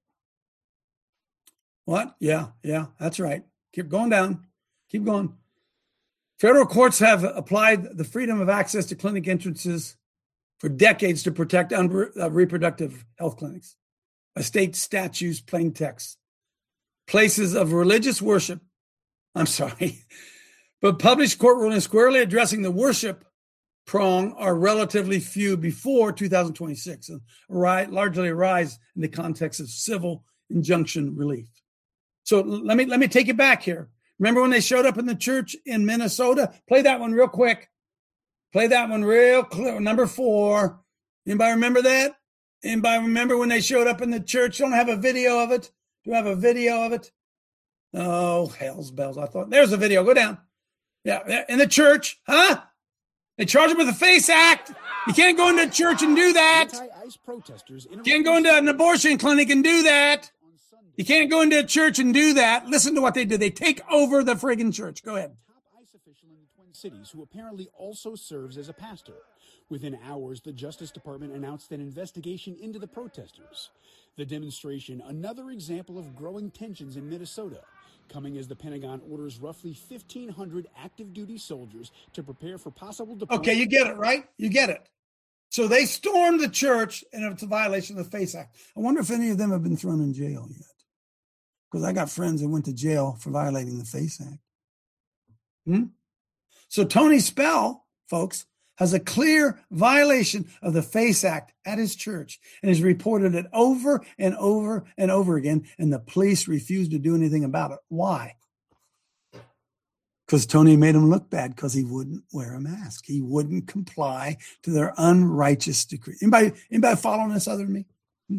What? Yeah, yeah, that's right. Keep going down. Keep going. Federal courts have applied the freedom of access to clinic entrances for decades to protect un- uh, reproductive health clinics. A state statute's plain text. Places of religious worship, I'm sorry, but published court rulings squarely addressing the worship prong are relatively few before two thousand twenty-six, and right, largely arise in the context of civil injunction relief. So let me let me take it back here. Remember when they showed up in the church in Minnesota? Play that one real quick. Play that one real clear. Number four. Anybody remember that? Anybody remember when they showed up in the church? Don't have a video of it. Do I have a video of it? Oh, hell's bells. I thought there's a video. Go down. Yeah, in the church, huh? They charge him with the FACE Act. You can't go into a church and do that. You can't go into an abortion clinic and do that. You can't go into a church and do that. Listen to what they do. They take over the friggin' church. Go ahead. Top ICE official in the Twin Cities, who apparently also serves as a pastor. Within hours, the Justice Department announced an investigation into the protesters. The demonstration, another example of growing tensions in Minnesota, coming as the Pentagon orders roughly fifteen hundred active duty soldiers to prepare for possible deployment. Okay, you get it, right? You get it. So they stormed the church, and it's a violation of the FACE Act. I wonder if any of them have been thrown in jail yet. Because I got friends that went to jail for violating the FACE Act. Hmm? So Tony Spell, folks, has a clear violation of the FACE Act at his church and has reported it over and over and over again, and the police refuse to do anything about it. Why? Because Tony made him look bad because he wouldn't wear a mask. He wouldn't comply to their unrighteous decree. Anybody, anybody following this other than me? Hmm?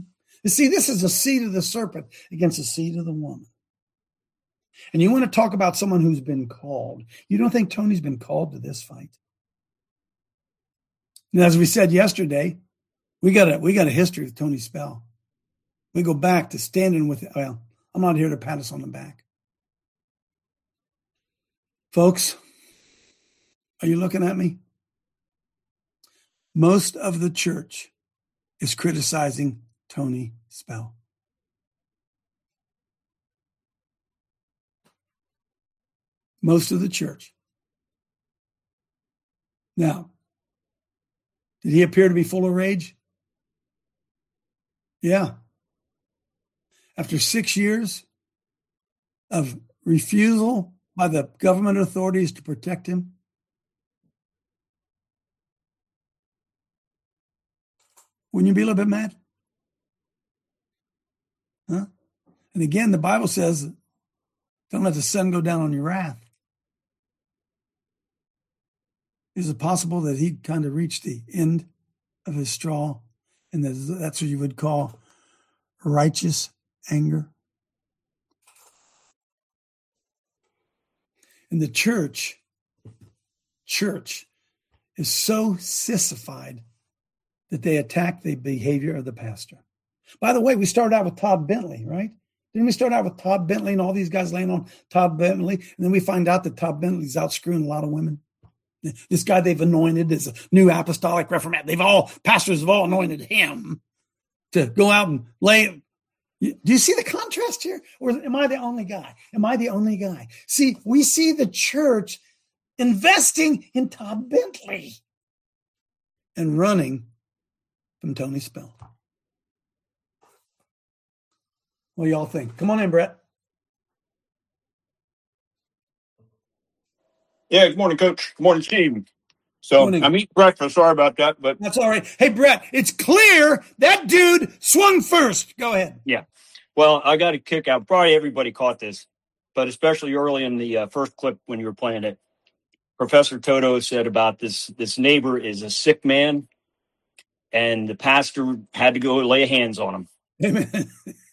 You see, this is the seed of the serpent against the seed of the woman. And you want to talk about someone who's been called. You don't think Tony's been called to this fight? And as we said yesterday, we got a we got a history with Tony Spell. We go back to standing with, well, I'm not here to pat us on the back. Folks, are you looking at me? Most of the church is criticizing Tony Spell. Most of the church. Now, did he appear to be full of rage? Yeah. After six years of refusal by the government authorities to protect him, wouldn't you be a little bit mad? Huh? And again, the Bible says, don't let the sun go down on your wrath. Is it possible that he kind of reached the end of his straw, and that's what you would call righteous anger? And the church, church is so sissified that they attack the behavior of the pastor. By the way, we started out with Todd Bentley, right? Didn't we start out with Todd Bentley and all these guys laying on Todd Bentley? And then we find out that Todd Bentley's out screwing a lot of women. This guy they've anointed as a new apostolic reformat. They've all, pastors have all anointed him to go out and lay. Do you see the contrast here? Or am I the only guy? Am I the only guy? See, we see the church investing in Todd Bentley and running from Tony Spell. What do y'all think? Come on in, Brett. Yeah, good morning, Coach. Good morning, Steve. So Morning. I'm eating breakfast. Sorry about that, but That's all right. Hey, Brett, it's clear that dude swung first. Go ahead. Yeah. Well, I got a kick out. Probably everybody caught this, but especially early in the uh, first clip when you were playing it, Professor Toto said about this, this neighbor is a sick man, and the pastor had to go lay hands on him. Amen.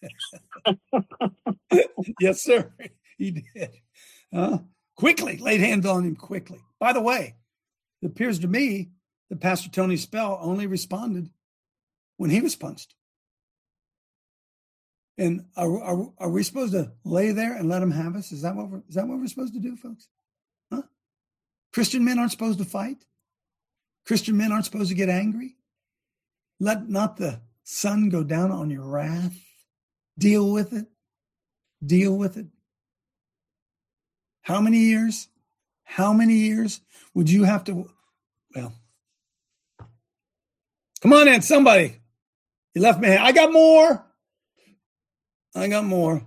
Yes, sir. He did. Uh, quickly, laid hands on him quickly. By the way, it appears to me that Pastor Tony Spell only responded when he was punched. And are, are, are we supposed to lay there and let him have us? Is that what we're, is that what we're supposed to do, folks? Huh? Christian men aren't supposed to fight. Christian men aren't supposed to get angry. Let not the sun go down on your wrath. Deal with it. Deal with it. How many years? How many years would you have to? Well, come on in, somebody. You left me. I got more. I got more.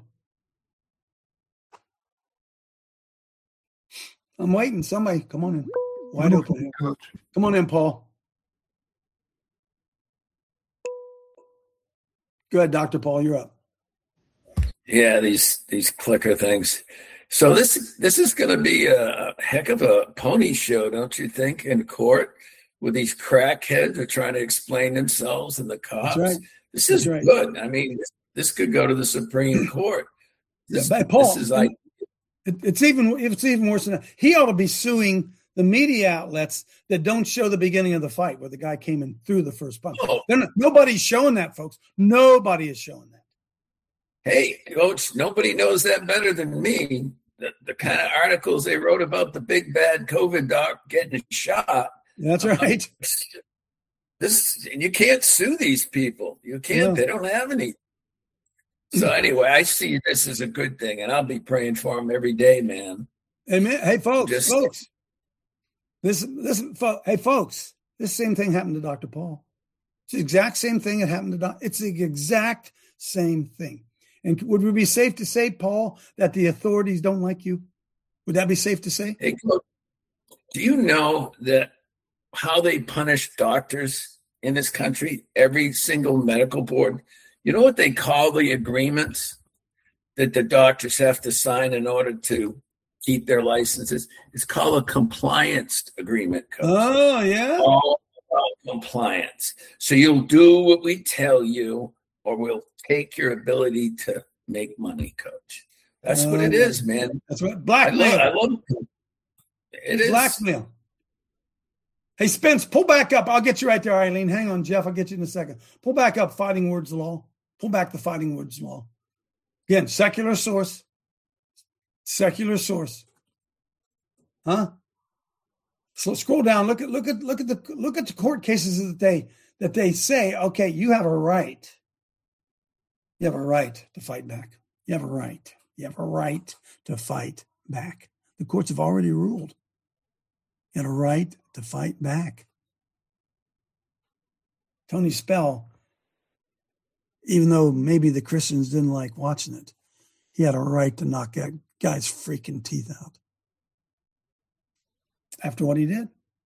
I'm waiting. Somebody, come on in. Wide open. Coach. Come on in, Paul. Go ahead, Doctor Paul. You're up. Yeah, these these clicker things. So this this is going to be a heck of a pony show, don't you think, in court, with these crackheads who are trying to explain themselves and the cops. That's right. This is That's right. good. I mean, this, this could go to the Supreme Court. This, Yeah, but Paul, this is like it, it's even it's even worse than that. He ought to be suing the media outlets that don't show the beginning of the fight where the guy came in through the first punch. Oh. They're not, nobody's showing that, folks. Nobody is showing that. Hey, Coach, nobody knows that better than me. The, the kind of articles they wrote about the big bad COVID doc getting shot. That's right. Uh, this you can't sue these people. You can't. No. They don't have any. So anyway, I see this as a good thing, and I'll be praying for them every day, man. Amen. Hey, folks, Just- folks. This, this, fo- hey, folks. This same thing happened to Doctor Paul. It's the exact same thing that happened to Doc. It's the exact same thing. And would we be safe to say, Paul, that the authorities don't like you? Would that be safe to say? Hey, Coach, do you know that how they punish doctors in this country? Every single medical board. You know what they call the agreements that the doctors have to sign in order to keep their licenses? It's called a compliance agreement, Coach. Oh, yeah. All about compliance. So you'll do what we tell you, or we'll take your ability to make money, Coach. That's uh, what it is, man. That's what blackmail. I love, I love it. It is blackmail. Hey, Spence, pull back up. I'll get you right there, Eileen. Hang on, Jeff. I'll get you in a second. Pull back up Fighting Words Law. Pull back the Fighting Words Law. Again, secular source. Secular source. Huh? So scroll down. Look at look at look at the look at the court cases that they that they say, okay, you have a right. You have a right to fight back. You have a right. You have a right to fight back. The courts have already ruled. You had a right to fight back. Tony Spell, even though maybe the Christians didn't like watching it, he had a right to knock that guy's freaking teeth out after what he did.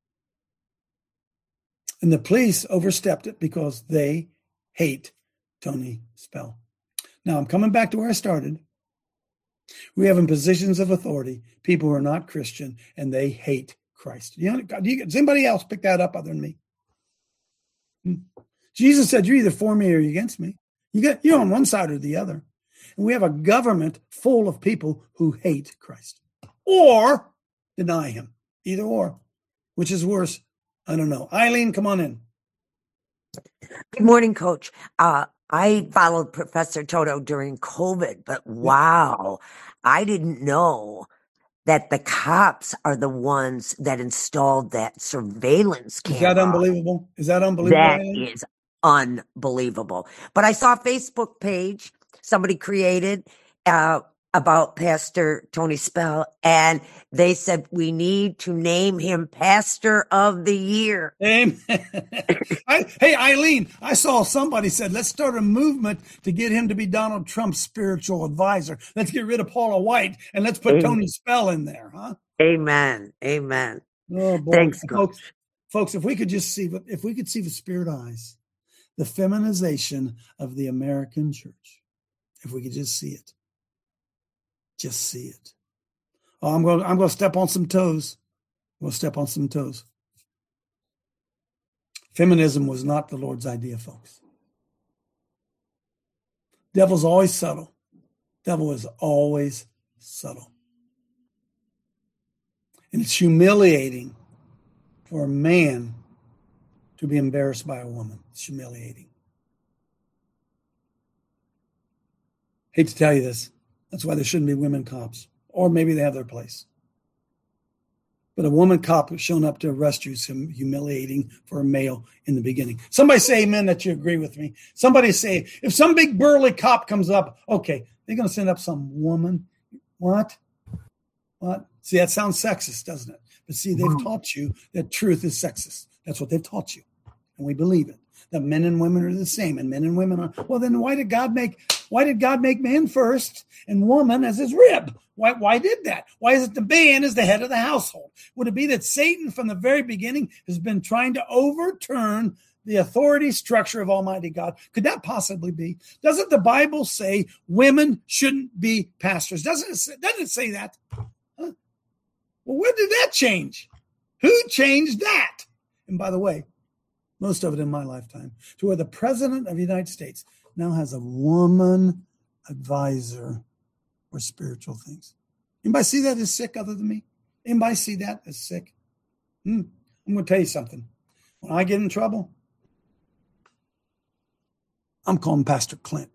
And the police overstepped it because they hate Tony Spell. Now, I'm coming back to where I started. We have in positions of authority people who are not Christian, and they hate Christ. You know, do you, does anybody else pick that up other than me? Hmm. Jesus said, you're either for me or you're against me. You get, you're on one side or the other. And we have a government full of people who hate Christ or deny him. Either or. Which is worse? I don't know. Eileen, come on in. Good morning, Coach. Uh, I followed Professor Toto during COVID, but wow, I didn't know that the cops are the ones that installed that surveillance camera. Is that unbelievable? Is that unbelievable? That is unbelievable. But I saw a Facebook page somebody created uh, about Pastor Tony Spell, and they said we need to name him Pastor of the Year. Amen. I, hey, Eileen, I saw somebody said, let's start a movement to get him to be Donald Trump's spiritual advisor. Let's get rid of Paula White, and let's put Amen. Tony Spell in there, huh? Amen. Amen. Oh, boy. Thanks, folks. Folks, if we could just see, if we could see with spirit eyes, the feminization of the American church, if we could just see it. Just see it. Oh, I'm going. I'm going to step on some toes. We'll step on some toes. Feminism was not the Lord's idea, folks. Devil's always subtle. Devil is always subtle, and it's humiliating for a man to be embarrassed by a woman. It's humiliating. Hate to tell you this. That's why there shouldn't be women cops. Or maybe they have their place. But a woman cop who's shown up to arrest you is humiliating for a male in the beginning. Somebody say amen that you agree with me. Somebody say, if some big burly cop comes up, okay, they're going to send up some woman. What? What? See, that sounds sexist, doesn't it? But see, they've taught you that truth is sexist. That's what they've taught you. And we believe it. That men and women are the same, and men and women are. Well, then why did God make why did God make man first and woman as his rib? Why why did that? Why is it the man is the head of the household? Would it be that Satan from the very beginning has been trying to overturn the authority structure of Almighty God? Could that possibly be? Doesn't the Bible say women shouldn't be pastors? Doesn't it say, doesn't it say that? Huh? Well, when did that change? Who changed that? And by the way, most of it in my lifetime, to where the president of the United States now has a woman advisor for spiritual things. Anybody see that as sick other than me? Anybody see that as sick? Hmm. I'm going to tell you something. When I get in trouble, I'm calling Pastor Clint.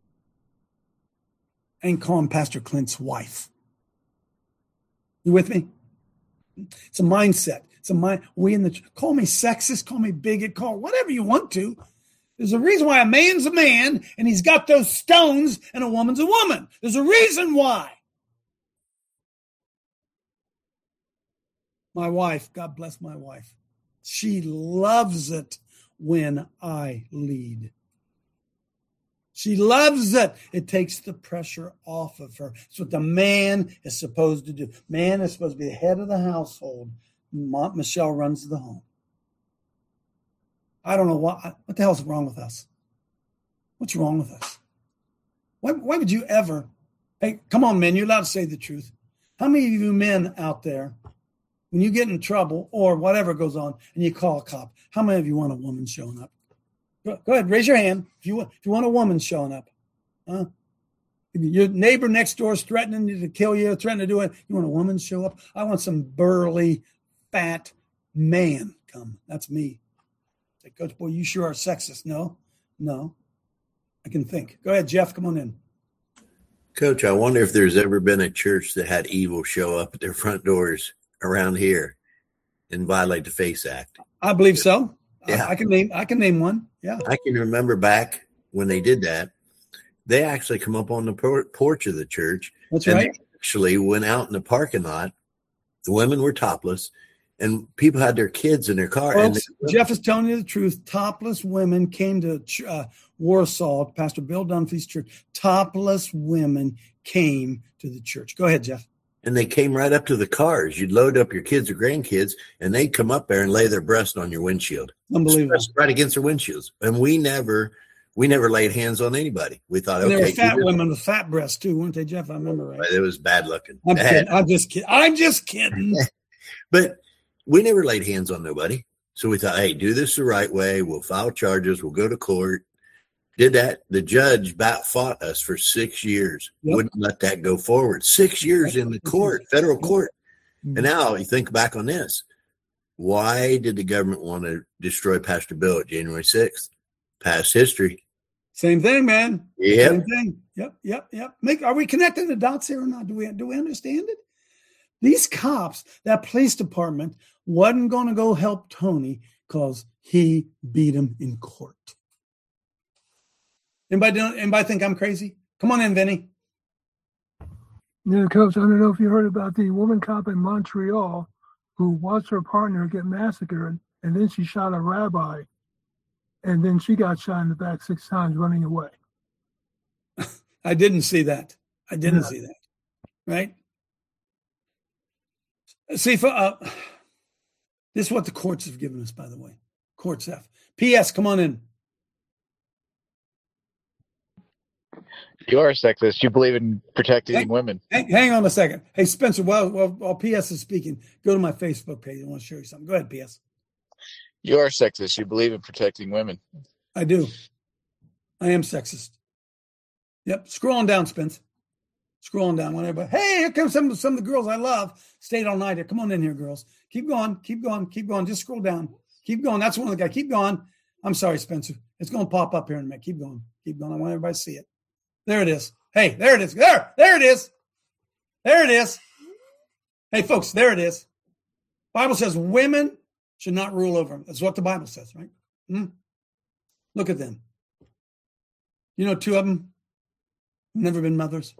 I ain't calling Pastor Clint's wife. You with me? It's a mindset. It's a mind. We in the call me sexist, call me bigot, call whatever you want to. There's a reason why a man's a man and he's got those stones and a woman's a woman. There's a reason why. My wife, God bless my wife. She loves it when I lead. She loves it. It takes the pressure off of her. It's what the man is supposed to do. Man is supposed to be the head of the household. Michelle runs the home. I don't know what, what the hell's wrong with us? What's wrong with us? Why, why would you ever, hey, come on, men, you're allowed to say the truth. How many of you men out there, when you get in trouble or whatever goes on and you call a cop, how many of you want a woman showing up? Go, go ahead, raise your hand if you want. If you want a woman showing up, huh? If your neighbor next door is threatening you to kill you, threatening to do it. You want a woman show up? I want some burly, fat man come. That's me. Say, Coach, boy, you sure are sexist. No, no. I can think. Go ahead, Jeff. Come on in. Coach, I wonder if there's ever been a church that had evil show up at their front doors around here and violate the FACE Act. I believe so. Yeah. I, I can name. I can name one. Yeah. I can remember back when they did that. They actually come up on the por- porch of the church. That's and right. They actually went out in the parking lot. The women were topless, and people had their kids in their car. Folks, and they- Jeff is telling you the truth. Topless women came to uh, Warsaw, Pastor Bill Dunphy's church. Topless women came to the church. Go ahead, Jeff. And they came right up to the cars. You'd load up your kids or grandkids, and they'd come up there and lay their breast on your windshield. Unbelievable. Right against their windshields. And we never, we never laid hands on anybody. We thought, And okay. there were fat you women with fat breasts too, weren't they, Jeff? I remember right. It was bad looking. I'm Bad. kidding. I'm just kidding. I'm just kidding. But we never laid hands on nobody. So we thought, hey, do this the right way. We'll file charges. We'll go to court. Did that. The judge bat fought us for six years. Yep. Wouldn't let that go forward. Six years in the court, federal court. And now you think back on this. Why did the government want to destroy Pastor Bill at January sixth? Past history. Same thing, man. Yep. Same thing. Yep, yep, yep. Make, are we connecting the dots here or not? Do we do we understand it? These cops, that police department, wasn't going to go help Tony because he beat him in court. Anybody, anybody think I'm crazy? Come on in, Vinny. Yeah, Coach, I don't know if you heard about the woman cop in Montreal who watched her partner get massacred, and then she shot a rabbi, and then she got shot in the back six times running away. I didn't see that. I didn't Yeah. see that. Right? See, for, uh, this is what the courts have given us, by the way. Courts have. P S, come on in. You are sexist. You believe in protecting Hang- women. Hang, hang on a second. Hey, Spencer, while, while, while P S is speaking, go to my Facebook page. I want to show you something. Go ahead, P S. You are sexist. You believe in protecting women. I do. I am sexist. Yep. Scrolling down, Spence. Scrolling down. Whenever, hey, here comes some, some of the girls I love. Stayed all night here. Come on in here, girls. Keep going. Keep going. Keep going. Just scroll down. Keep going. That's one of the guys. Keep going. I'm sorry, Spencer. It's going to pop up here in a minute. Keep going. Keep going. I want everybody to see it. There it is. Hey, there it is. There. There it is. There it is. Hey, folks, there it is. Bible says women should not rule over them. That's what the Bible says, right? Hmm? Look at them. You know, two of them have never been mothers.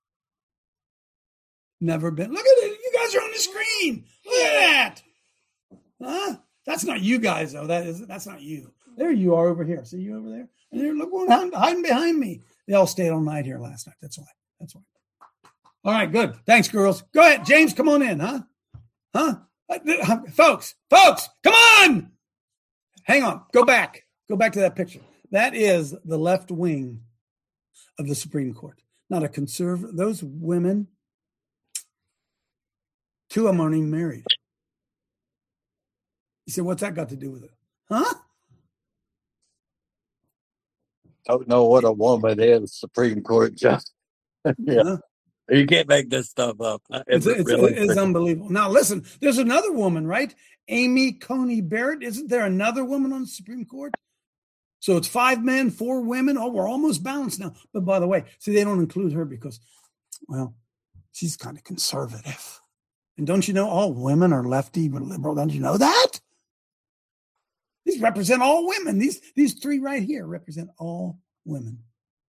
Never been. Look at it. You guys are on the screen. Look at that. Huh? That's not you guys, though. That is. That's not you. There you are over here. See you over there? And there, look one hiding behind me. They all stayed all night here last night. That's why. That's why. All right, good. Thanks, girls. Go ahead. James, come on in, huh? Huh? Uh, folks, folks, come on. Hang on. Go back. Go back to that picture. That is the left wing of the Supreme Court. Not a conservative. Those women, two of them aren't even married. You said, what's that got to do with it? Huh? Don't know what a woman is, Supreme Court judge. yeah. Huh? You can't make this stuff up. It's, It's, it's, really it's unbelievable. Now, listen, there's another woman, right? Amy Coney Barrett. Isn't there another woman on the Supreme Court? So it's five men, four women. Oh, we're almost balanced now. But by the way, see, they don't include her because, well, she's kind of conservative. And don't you know all women are lefty but liberal? Don't you know that? These represent all women. These, these three right here represent all women.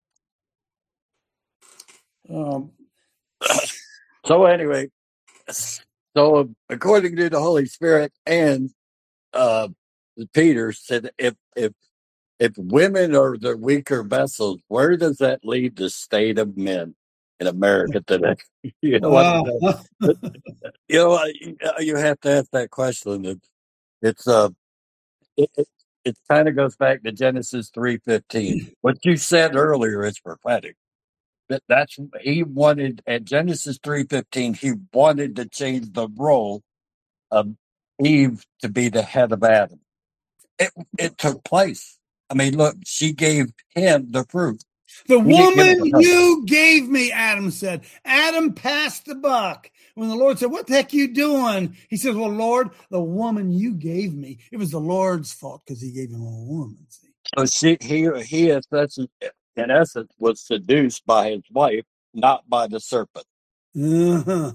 Um, So anyway, so according to the Holy Spirit and uh, Peter said, if if if women are the weaker vessels, where does that leave the state of men in America today? you know, Wow. what, you know, you, you have to ask that question. It, it's uh, it, it, it kind of goes back to Genesis three fifteen. What you said earlier is prophetic. That that's he wanted at Genesis three fifteen. He wanted to change the role of Eve to be the head of Adam. It it took place. I mean, look, she gave him the fruit. The He didn't give it woman to her. you gave me, Adam said. Adam passed the buck. When the Lord said, what the heck you doing? He says, well, Lord, the woman you gave me, it was the Lord's fault because he gave him a woman. See? So she, he, he is, that's, in essence, was seduced by his wife, not by the serpent. Uh-huh.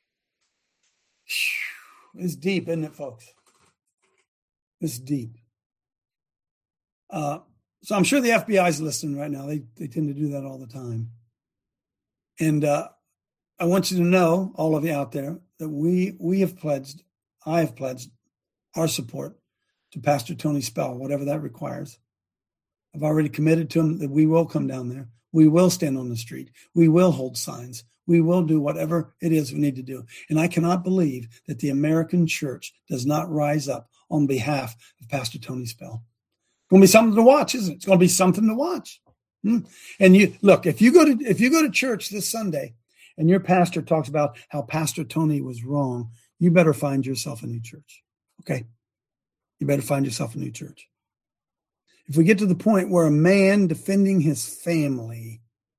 It's deep, isn't it, folks? It's deep. Uh, so I'm sure the F B I is listening right now. They they tend to do that all the time. And uh, I want you to know, all of you out there, that we we have pledged, I have pledged our support to Pastor Tony Spell, whatever that requires. I've already committed to him that we will come down there. We will stand on the street. We will hold signs. We will do whatever it is we need to do. And I cannot believe that the American church does not rise up on behalf of Pastor Tony Spell. It's going to be something to watch, isn't it? It's going to be something to watch. Hmm? And you look, if you go to if you go to church this Sunday and your pastor talks about how Pastor Tony was wrong, you better find yourself a new church. Okay? You better find yourself a new church. If we get to the point where a man defending his family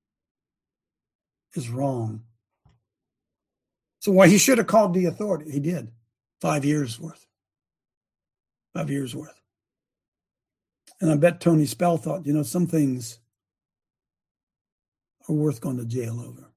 is wrong. So why he should have called the authority. He did. Five years worth. Five years worth. And I bet Tony Spell thought, you know, some things are worth going to jail over.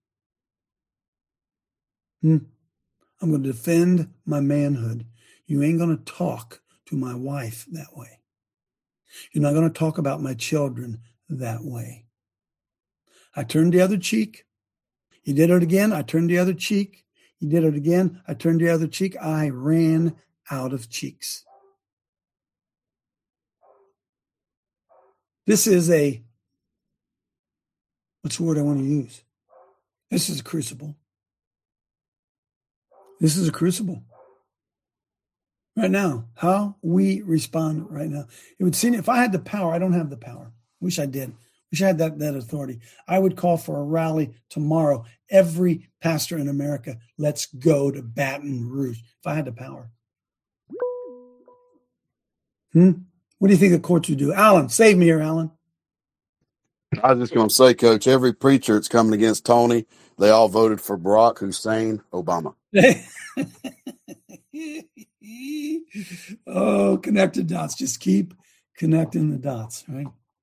Hmm? I'm going to defend my manhood. You ain't going to talk to my wife that way. You're not going to talk about my children that way. I turned the other cheek. You did it again. I turned the other cheek. You did it again. I turned the other cheek. I ran out of cheeks. This is a, what's the word I want to use? This is a crucible. This is a crucible. Right now, how we respond right now. It would seem if I had the power, I don't have the power. Wish I did. Wish I had that, that authority. I would call for a rally tomorrow. Every pastor in America, let's go to Baton Rouge. If I had the power. Hmm? What do you think the courts would do? Alan, save me here, Alan. I was just going to say, Coach, every preacher that's coming against Tony, they all voted for Barack Hussein Obama. Oh, connect the dots. Just keep connecting the dots, right?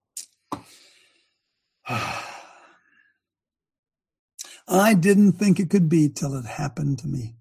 I didn't think it could be till it happened to me.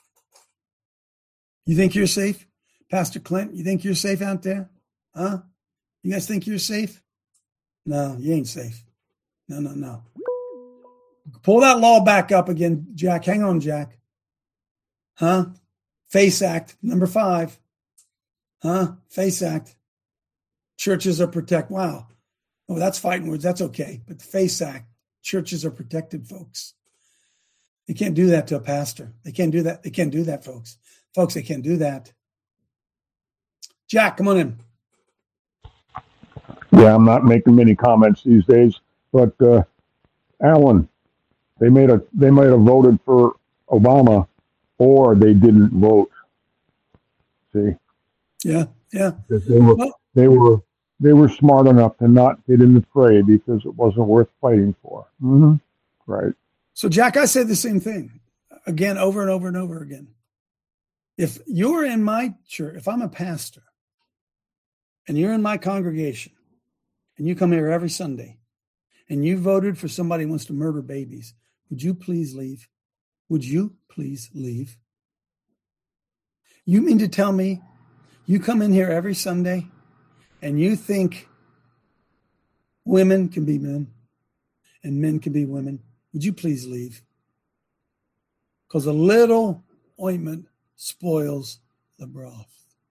You think you're safe? Pastor Clint, you think you're safe out there? Huh? You guys think you're safe? No, you ain't safe. No, no, no. Pull that law back up again, Jack. Hang on, Jack. Huh? FACE Act, number five. Huh? FACE Act. Churches are protected. Wow. Oh, that's fighting words. That's okay. But the FACE Act, churches are protected, folks. They can't do that to a pastor. They can't do that. They can't do that, folks. Folks, they can't do that. Jack, come on in. Yeah, I'm not making many comments these days, but uh, Alan, they made a they might have voted for Obama, or they didn't vote. See? Yeah, yeah. They were well, they were they were smart enough to not get in the fray because it wasn't worth fighting for. Mm-hmm. Right. So, Jack, I said the same thing again, over and over and over again. If you're in my church, if I'm a pastor, and you're in my congregation, and you come here every Sunday, and you voted for somebody who wants to murder babies, would you please leave? Would you please leave? You mean to tell me you come in here every Sunday and you think women can be men and men can be women? Would you please leave? Because a little ointment spoils the broth.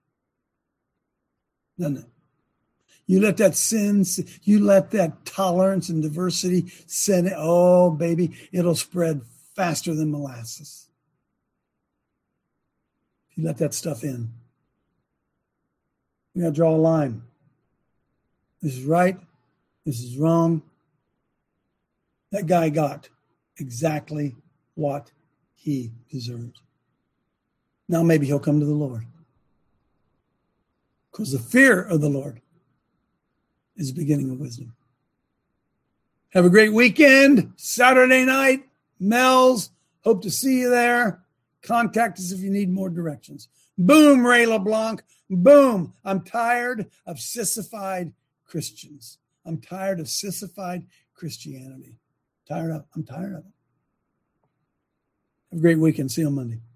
Doesn't it? You let that sin, you let that tolerance and diversity send it. Oh, baby, it'll spread faster than molasses. If you let that stuff in. We got to draw a line. This is right. This is wrong. That guy got exactly what he deserved. Now maybe he'll come to the Lord. Because the fear of the Lord is the beginning of wisdom. Have a great weekend. Saturday night, Mel's. Hope to see you there. Contact us if you need more directions. Boom, Ray LeBlanc. Boom. I'm tired of sissified Christians. I'm tired of sissified Christianity. Tired of, I'm tired of it. Have a great weekend. See you on Monday.